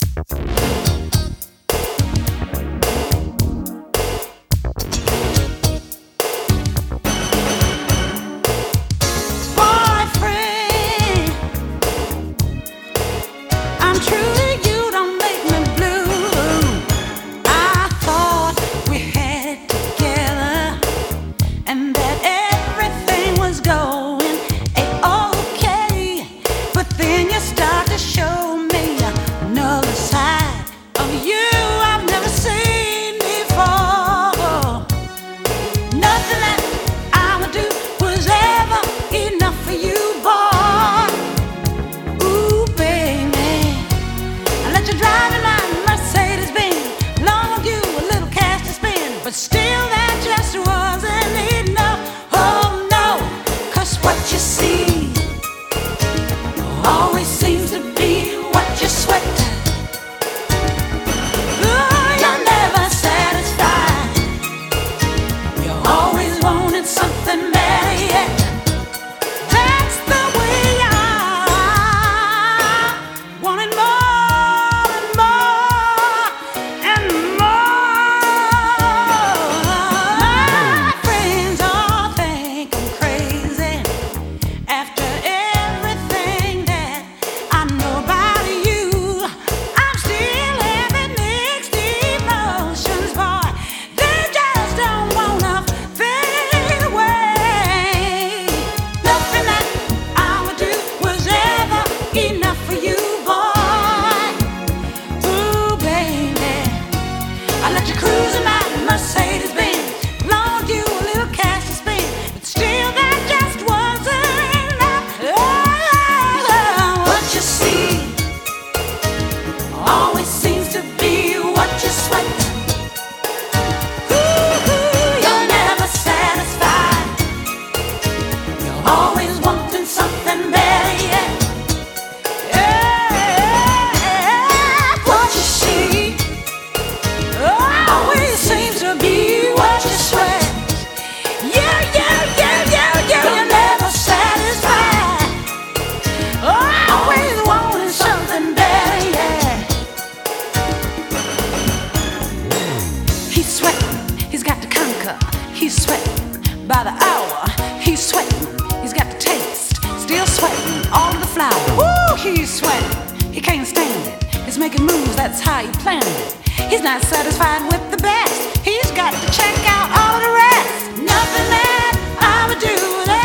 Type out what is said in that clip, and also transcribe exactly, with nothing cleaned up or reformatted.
by the hour. He's sweating, he's got the taste, still sweating all of the flour. Woo, he's sweating, he can't stand it. He's making moves, that's how he planned it. He's not satisfied with the best, he's got to check out all the rest. Nothing that I would do that